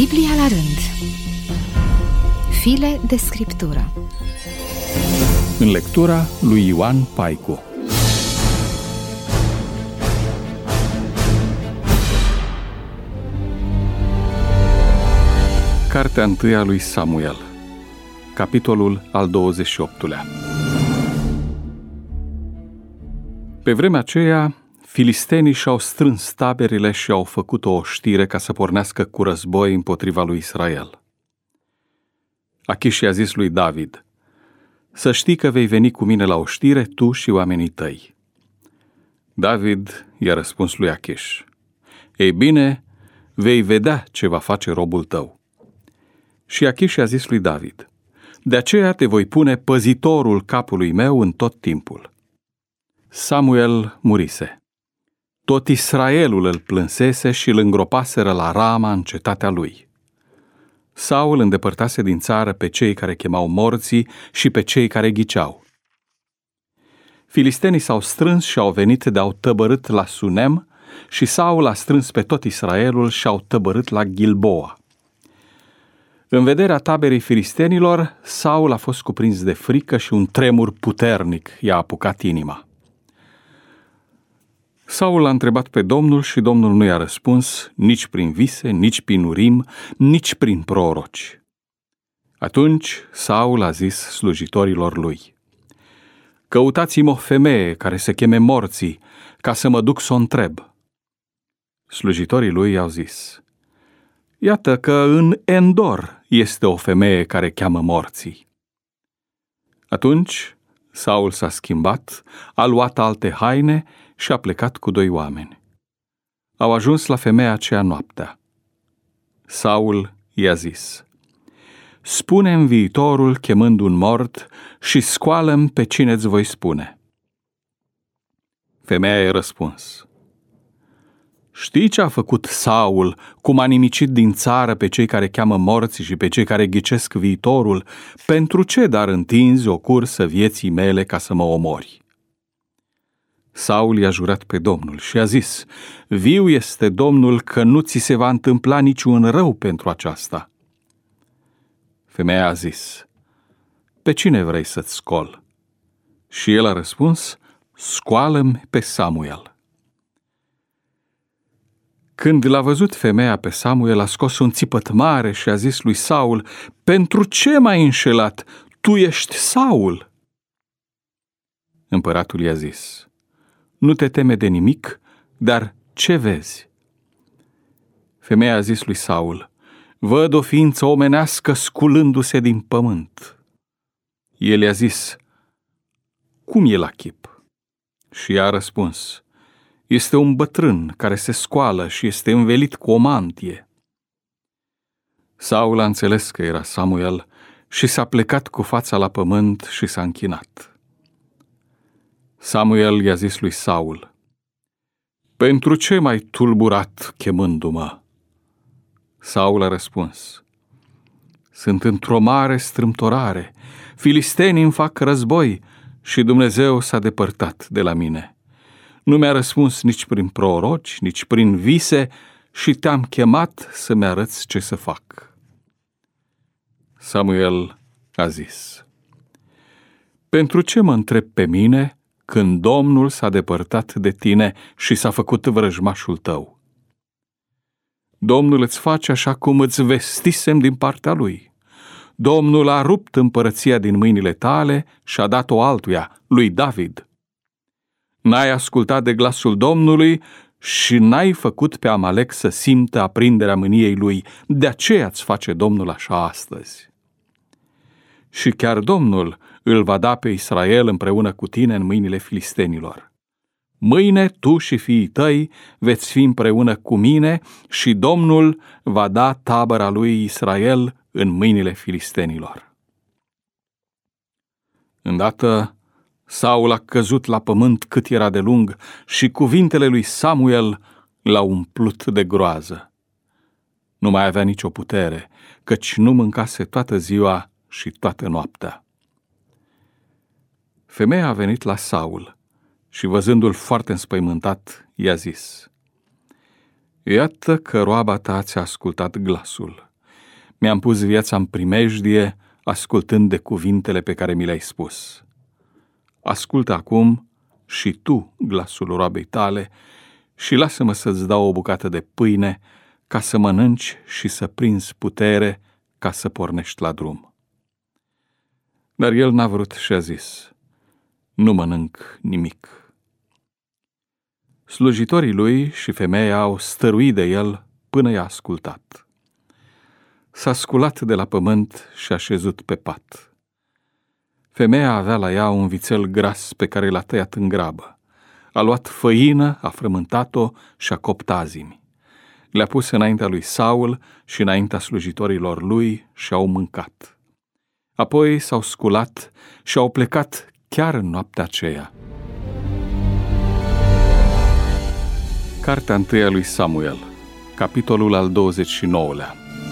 Biblia la rând. File de scriptură. În lectura lui Ioan Paicu. Cartea 1 a lui Samuel, capitolul al 28-lea. Pe vremea aceea, filistenii și-au strâns taberele și au făcut o oștire ca să pornească cu război împotriva lui Israel. Achiș i-a zis lui David: să știi că vei veni cu mine la oștire, tu și oamenii tăi. David i-a răspuns lui Achiș: ei bine, vei vedea ce va face robul tău. Și Achiș i-a zis lui David: de aceea te voi pune păzitorul capului meu în tot timpul. Samuel murise. Tot Israelul îl plânsese și îl îngropaseră la Rama, în cetatea lui. Saul îndepărtase din țară pe cei care chemau morții și pe cei care ghiceau. Filistenii s-au strâns și au venit de-au tăbărât la Sunem și Saul a strâns pe tot Israelul și au tăbărât la Gilboa. În vederea taberei filistenilor, Saul a fost cuprins de frică și un tremur puternic i-a apucat inima. Saul a întrebat pe Domnul și Domnul nu i-a răspuns nici prin vise, nici prin urim, nici prin proroci. Atunci Saul a zis slujitorilor lui: căutați-mi o femeie care se cheme Morții, ca să mă duc să o întreb. Slujitorii lui i-au zis: iată că în Endor este o femeie care cheamă Morții. Atunci Saul s-a schimbat, a luat alte haine și a plecat cu 2 oameni. Au ajuns la femeia aceea noaptea. Saul i-a zis: spune-mi viitorul chemând un mort și scoală-mi pe cine îți voi spune. Femeia i-a răspuns: știi ce a făcut Saul, cum a nimicit din țară pe cei care cheamă morții și pe cei care ghicesc viitorul? Pentru ce dar întinzi o cursă vieții mele ca să mă omori? Saul i-a jurat pe Domnul și a zis: viu este Domnul că nu ți se va întâmpla niciun rău pentru aceasta. Femeia a zis: pe cine vrei să-ți scol? Și el a răspuns: scoală-mi pe Samuel. Când l-a văzut femeia pe Samuel, a scos un țipăt mare și a zis lui Saul: pentru ce m-ai înșelat? Tu ești Saul. Împăratul i-a zis: nu te teme de nimic, dar ce vezi? Femeia a zis lui Saul: văd o ființă omenească sculându-se din pământ. El i-a zis: cum e la chip? Și ea a răspuns: este un bătrân care se scoală și este învelit cu o mantie. Saul a înțeles că era Samuel și s-a plecat cu fața la pământ și s-a închinat. Samuel i-a zis lui Saul: pentru ce m-ai tulburat chemându-mă? Saul a răspuns: sunt într-o mare strâmtorare, filistenii îmi fac război și Dumnezeu s-a depărtat de la mine. Nu mi-a răspuns nici prin proroci, nici prin vise și te-am chemat să-mi arăți ce să fac. Samuel a zis: pentru ce mă întrebi pe mine când Domnul s-a depărtat de tine și s-a făcut vrăjmașul tău? Domnul îți face așa cum îți vestisem din partea lui. Domnul a rupt împărăția din mâinile tale și a dat-o altuia, lui David. N-ai ascultat de glasul Domnului și n-ai făcut pe Amalec să simtă aprinderea mâniei lui, de aceea îți face Domnul așa astăzi. Și chiar Domnul îl va da pe Israel împreună cu tine în mâinile filistenilor. Mâine tu și fiii tăi veți fi împreună cu mine și Domnul va da tabăra lui Israel în mâinile filistenilor. Îndată Saul a căzut la pământ cât era de lung și cuvintele lui Samuel l-au umplut de groază. Nu mai avea nicio putere, căci nu mâncase toată ziua și toată noaptea. Femeia a venit la Saul și, văzându-l foarte înspăimântat, i-a zis: iată că roaba ta ți-a ascultat glasul Mi-am pus viața în primejdie, ascultând de cuvintele pe care mi le-ai spus. Ascultă acum și tu glasul roabei tale și lasă-mă să-ți dau o bucată de pâine ca să mănânci și să prinzi putere ca să pornești la drum. Dar el n-a vrut și a zis: nu mănânc nimic. Slujitorii lui și femeia au stăruit de el până i-a ascultat. S-a sculat de la pământ și a șezut pe pat. Femeia avea la ea un vițel gras pe care l-a tăiat în grabă. A luat făină, a frământat-o și a copt azimi. Le-a pus înaintea lui Saul și înaintea slujitorilor lui și au mâncat. Apoi s-au sculat și au plecat chiar în noaptea aceea. Cartea 1 a lui Samuel, capitolul al 29-lea.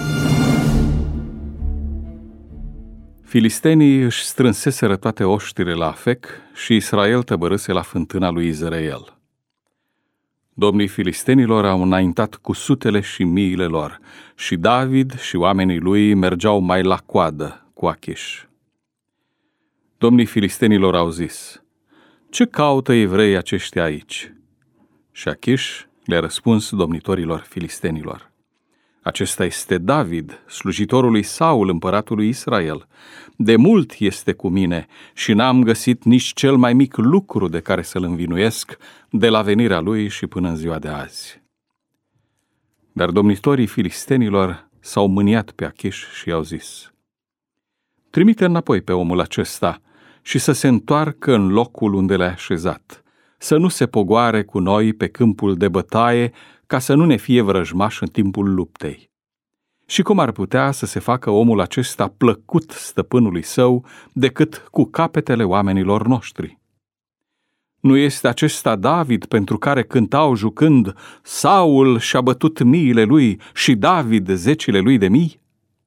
Filistenii își strânseseră toate oștile la Afec și Israel tăbărâse la fântâna lui Izrael. Domnii filistenilor au înaintat cu sutele și miile lor și David și oamenii lui mergeau mai la coadă cu Achiș. Domnii filistenilor au zis: ce caută evreii aceștia aici? Și Achiș le-a răspuns domnitorilor filistenilor: acesta este David, slujitorul lui Saul, împăratul lui Israel. De mult este cu mine și n-am găsit nici cel mai mic lucru de care să-l învinuiesc de la venirea lui și până în ziua de azi. Dar domnitorii filistenilor s-au mâniat pe Achiș și i-au zis: trimite înapoi pe omul acesta și să se întoarcă în locul unde le-a așezat, să nu se pogoare cu noi pe câmpul de bătaie, ca să nu ne fie vrăjmaș în timpul luptei. Și cum ar putea să se facă omul acesta plăcut stăpânului său decât cu capetele oamenilor noștri? Nu este acesta David pentru care cântau jucând: Saul și-a bătut miile lui și David zecile lui de mii?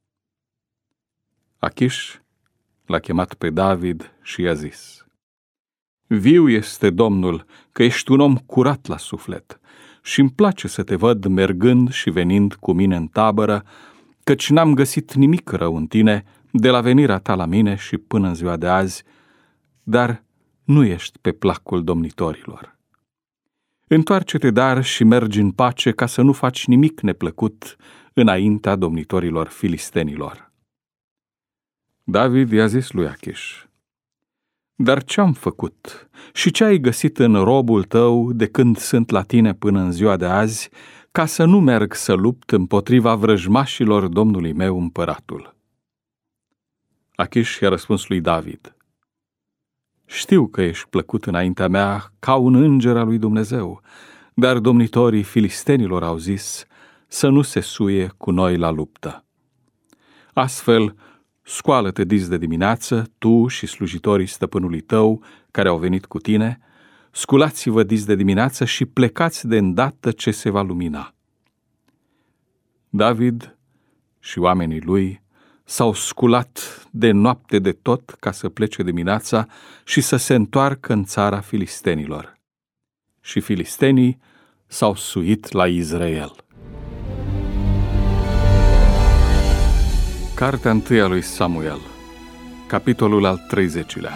Achiș l-a chemat pe David și i-a zis: viu este Domnul că ești un om curat la suflet și îmi place să te văd mergând și venind cu mine în tabără, căci n-am găsit nimic rău în tine de la venirea ta la mine și până în ziua de azi, dar nu ești pe placul domnitorilor. Întoarce-te dar și mergi în pace ca să nu faci nimic neplăcut înaintea domnitorilor filistenilor. David i-a zis lui Achiș: dar ce-am făcut și ce ai găsit în robul tău de când sunt la tine până în ziua de azi, ca să nu merg să lupt împotriva vrăjmașilor domnului meu împăratul? Achiș i-a răspuns lui David: știu că ești plăcut înaintea mea ca un înger al lui Dumnezeu, dar domnitorii filistenilor au zis să nu se suie cu noi la luptă. Astfel, scoală-te dis de dimineață, tu și slujitorii stăpânului tău care au venit cu tine, sculați-vă dis de dimineață și plecați de îndată ce se va lumina. David și oamenii lui s-au sculat de noapte de tot ca să plece dimineața și să se întoarcă în țara filistenilor. Și filistenii s-au suit la Israel. Cartea 1 a lui Samuel, capitolul al 30-lea.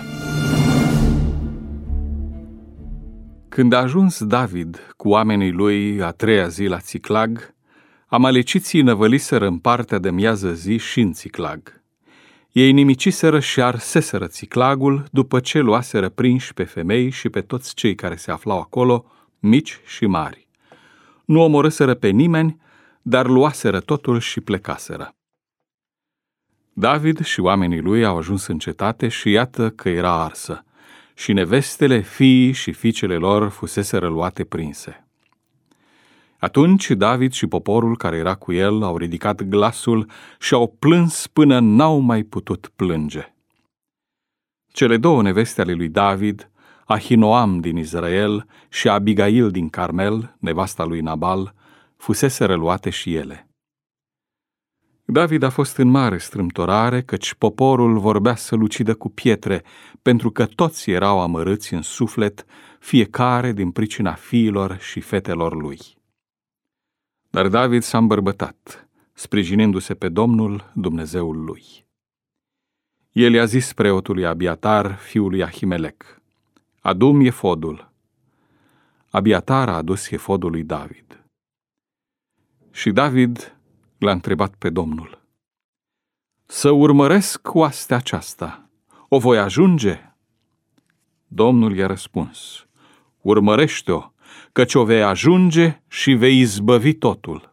Când a ajuns David cu oamenii lui a treia zi la Țiclag, amaleciții năvăliseră în partea de miază zi și în Țiclag. Ei nimiciseră și arseseră Țiclagul după ce luaseră prinși pe femei și pe toți cei care se aflau acolo, mici și mari. Nu omorâseră pe nimeni, dar luaseră totul și plecaseră. David și oamenii lui au ajuns în cetate și iată că era arsă, și nevestele, fiii și fiicele lor fuseseră luate prinse. Atunci David și poporul care era cu el au ridicat glasul și au plâns până n-au mai putut plânge. Cele două neveste ale lui David, Ahinoam din Israel și Abigail din Carmel, nevasta lui Nabal, fuseseră luate și ele. David a fost în mare strâmtorare, căci poporul vorbea să-l ucidă cu pietre, pentru că toți erau amărâți în suflet, fiecare din pricina fiilor și fetelor lui. Dar David s-a îmbărbătat, sprijinindu-se pe Domnul, Dumnezeul lui. El i-a zis preotului Abiatar, fiul lui Ahimelec: adu-mi efodul. Abiatar a adus efodul lui David. Și David l-a întrebat pe Domnul: să urmăresc oastea aceasta, o voi ajunge? Domnul i-a răspuns: urmărește-o, căci o vei ajunge și vei izbăvi totul.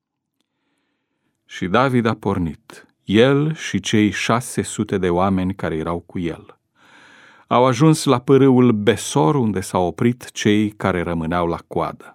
Și David a pornit, el și cei 600 de oameni care erau cu el. Au ajuns la pârâul Besor, unde s-au oprit cei care rămâneau la coadă.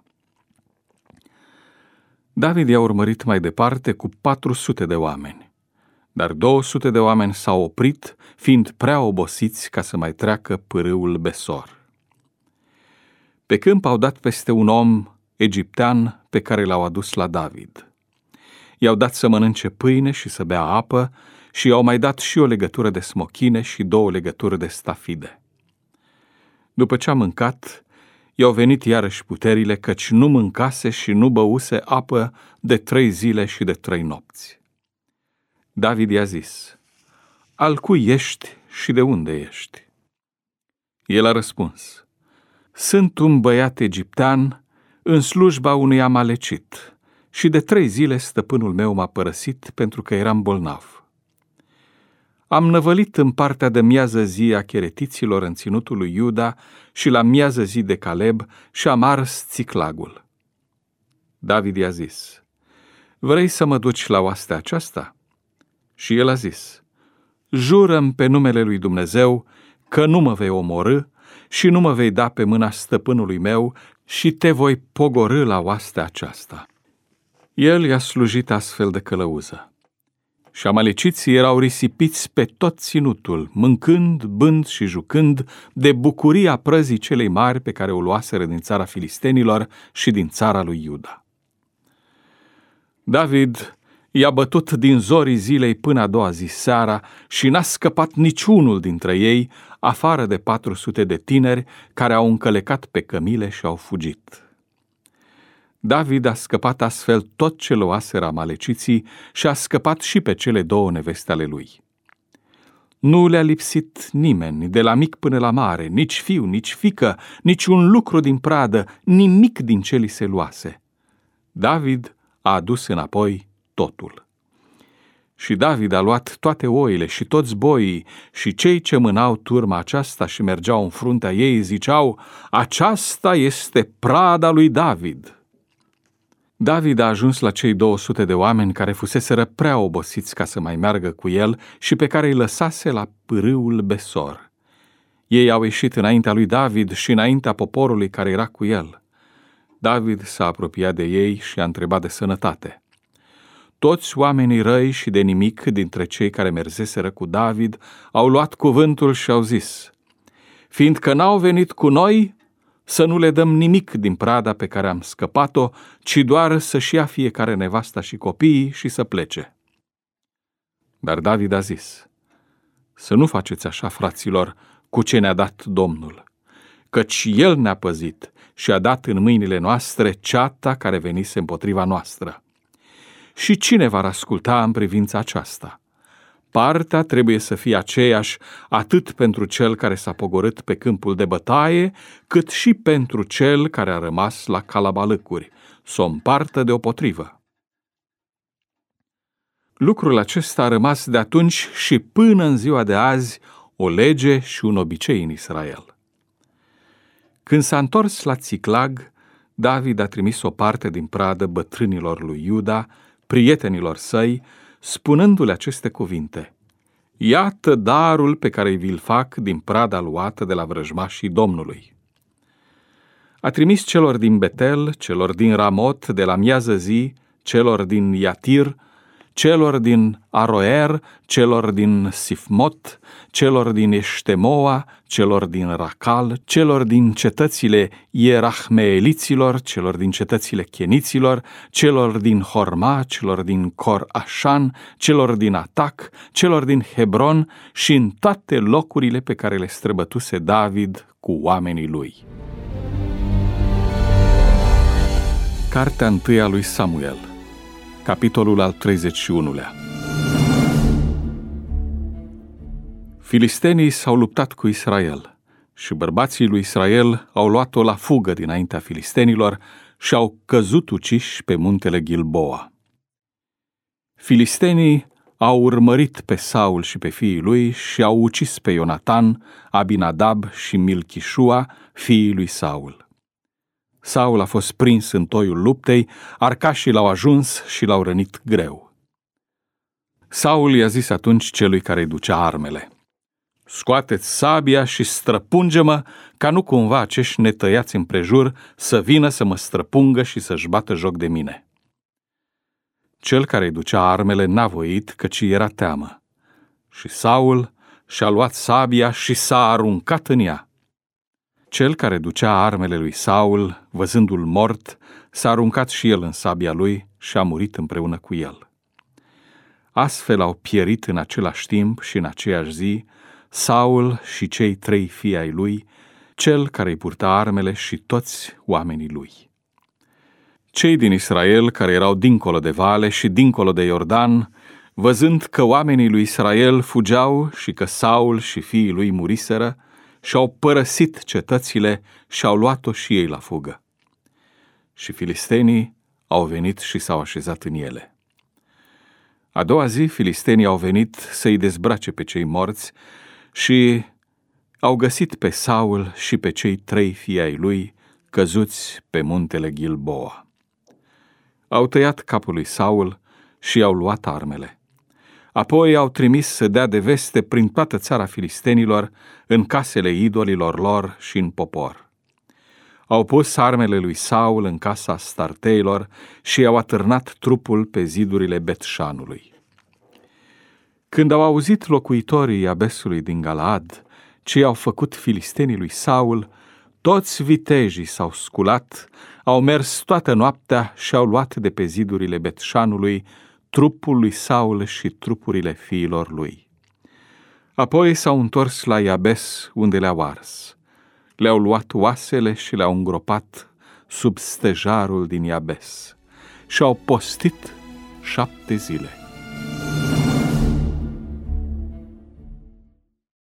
David i-a urmărit mai departe cu 400 de oameni, dar 200 de oameni s-au oprit, fiind prea obosiți ca să mai treacă pârâul Besor. Pe câmp au dat peste un om egiptean pe care l-au adus la David. I-au dat să mănânce pâine și să bea apă și i-au mai dat și o legătură de smochine și 2 legături de stafide. După ce a mâncat, i-au venit iarăși puterile, căci nu mâncase și nu băuse apă de 3 zile și de 3 nopți. David i-a zis: al cui ești și de unde ești? El a răspuns: sunt un băiat egiptean în slujba unui amalecit și de 3 zile stăpânul meu m-a părăsit pentru că eram bolnav. Am năvălit în partea de miază zi a cheretiților în ținutul lui Iuda și la miază zi de Caleb și am ars Țiclagul. David i-a zis: vrei să mă duci la oastea aceasta? Și el a zis: jură-mi pe numele lui Dumnezeu că nu mă vei omorâ și nu mă vei da pe mâna stăpânului meu și te voi pogorî la oastea aceasta. El i-a slujit astfel de călăuză. Și amaleciții erau risipiți pe tot ținutul, mâncând, bând și jucând de bucuria prăzii celei mari pe care o luaseră din țara filistenilor și din țara lui Iuda. David i-a bătut din zorii zilei până a doua zi seara și n-a scăpat niciunul dintre ei, afară de 400 de tineri care au încălecat pe cămile și au fugit. David a scăpat astfel tot ce luaseră amaleciții și a scăpat și pe cele 2 neveste ale lui. Nu le-a lipsit nimeni, de la mic până la mare, nici fiu, nici fiică, nici un lucru din pradă, nimic din ce li se luase. David a adus înapoi totul. Și David a luat toate oile și toți boii și cei ce mânau turma aceasta și mergeau în fruntea ei ziceau: aceasta este prada lui David. David a ajuns la cei 200 de oameni care fuseseră prea obosiți ca să mai meargă cu el și pe care îi lăsase la pârâul Besor. Ei au ieșit înaintea lui David și înaintea poporului care era cu el. David s-a apropiat de ei și a întrebat de sănătate. Toți oamenii răi și de nimic dintre cei care merseseră cu David au luat cuvântul și au zis: fiindcă n-au venit cu noi, să nu le dăm nimic din prada pe care am scăpat-o, ci doar să-și ia fiecare nevasta și copiii și să plece. Dar David a zis: să nu faceți așa, fraților, cu ce ne-a dat Domnul, căci El ne-a păzit și a dat în mâinile noastre ceata care venise împotriva noastră. Și cine va asculta în privința aceasta? Partea trebuie să fie aceeași atât pentru cel care s-a pogorât pe câmpul de bătaie, cât și pentru cel care a rămas la calabalâcuri, să o împartă deopotrivă. Lucrul acesta a rămas de atunci și până în ziua de azi o lege și un obicei în Israel. Când s-a întors la Țiclag, David a trimis o parte din pradă bătrânilor lui Iuda, prietenilor săi, spunându-le aceste cuvinte: iată darul pe care vi-l fac din prada luată de la vrăjmașii Domnului. A trimis celor din Betel, celor din Ramot de la miază zi, celor din Iatir, celor din Aroer, celor din Sifmot, celor din Eștemoa, celor din Racal, celor din cetățile ierahmeeliților, celor din cetățile cheniților, celor din Horma, celor din Cor-Așan, celor din Atac, celor din Hebron și în toate locurile pe care le străbătuse David cu oamenii lui. Cartea 1 lui Samuel, Capitolul al 31-lea. Filistenii s-au luptat cu Israel și bărbații lui Israel au luat-o la fugă dinaintea filistenilor și au căzut uciși pe muntele Gilboa. Filistenii au urmărit pe Saul și pe fiii lui și au ucis pe Ionatan, Abinadab și Milchișua, fiii lui Saul. Saul a fost prins în toiul luptei, arcașii l-au ajuns și l-au rănit greu. Saul i-a zis atunci celui care îi ducea armele: „Scoateți sabia și străpunge-mă, ca nu cumva acești netăiați împrejur să vină să mă străpungă și să-și bată joc de mine.” Cel care îi ducea armele n-a voit, căci era teamă. Și Saul și-a luat sabia și s-a aruncat în ea. Cel care ducea armele lui Saul, văzându-l mort, s-a aruncat și el în sabia lui și a murit împreună cu el. Astfel au pierit în același timp și în aceeași zi Saul și cei 3 fii ai lui, cel care îi purta armele și toți oamenii lui. Cei din Israel care erau dincolo de vale și dincolo de Iordan, văzând că oamenii lui Israel fugeau și că Saul și fiii lui muriseră, și-au părăsit cetățile și au luat-o și ei la fugă. Și filistenii au venit și s-au așezat în ele. A doua zi, filistenii au venit să-i dezbrace pe cei morți și au găsit pe Saul și pe cei 3 fii ai lui căzuți pe muntele Gilboa. Au tăiat capul lui Saul și i-au luat armele. Apoi au trimis să dea de veste prin toată țara filistenilor, în casele idolilor lor și în popor. Au pus armele lui Saul în casa starteilor și i-au atârnat trupul pe zidurile Bet-Șanului. Când au auzit locuitorii Iabesului din Galaad ce i-au făcut filistenii lui Saul, toți vitejii s-au sculat, au mers toată noaptea și au luat de pe zidurile Bet-Șanului trupul lui Saul și trupurile fiilor lui. Apoi s-au întors la Iabes, unde le-au ars. Le-au luat oasele și le-au îngropat sub stejarul din Iabes și au postit 7 zile.